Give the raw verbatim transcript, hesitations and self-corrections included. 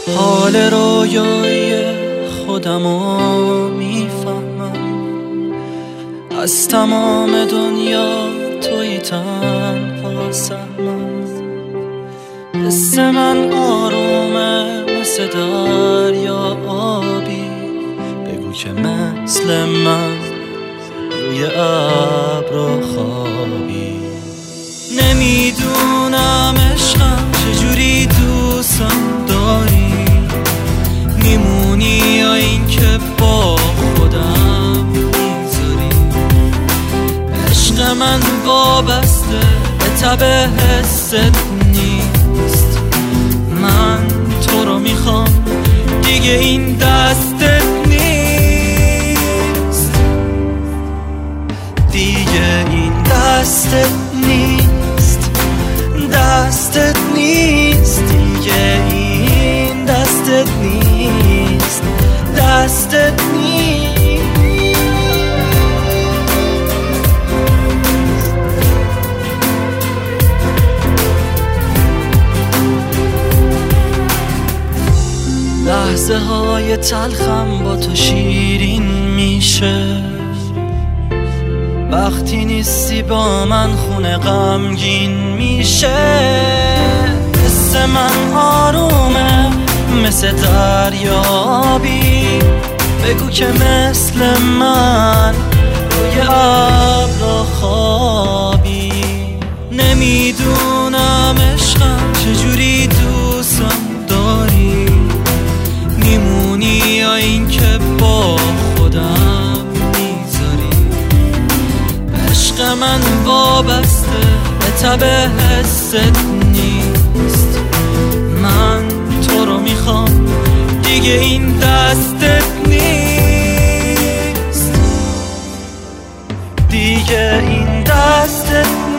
حال رویای خودمو میفهمم، از تمام دنیا توی تنها سهمم. حس من آرومه مثل دریا آبی، بگو که مثل من روی ابر خوابی. نمیدونم عشقم چجوری دوستم داری، میمونی یا این که با خودم میذاری. عشق من وابسته به تب حست نیست، من تو رو میخوام دیگه این دستت نیست، دیگه این دستت نیست، دستت نیست، دیگه این دستت نیست، دستت نیست. لحظه های تلخم با تو شیرین میشه، وقتی نیستی با من خونه غمگین میشه. حس من آرومه مثل دریابی، بگو که مثل من روی ابر خوابی. نمیدونم عشقم چجوری دوستم داری، میمونی یا این که با خودم میذاری. عشق من وابسته به تب حست نیست، من تو رو میخوام دیگه این دستت نیست، دیگه این دستت نیست.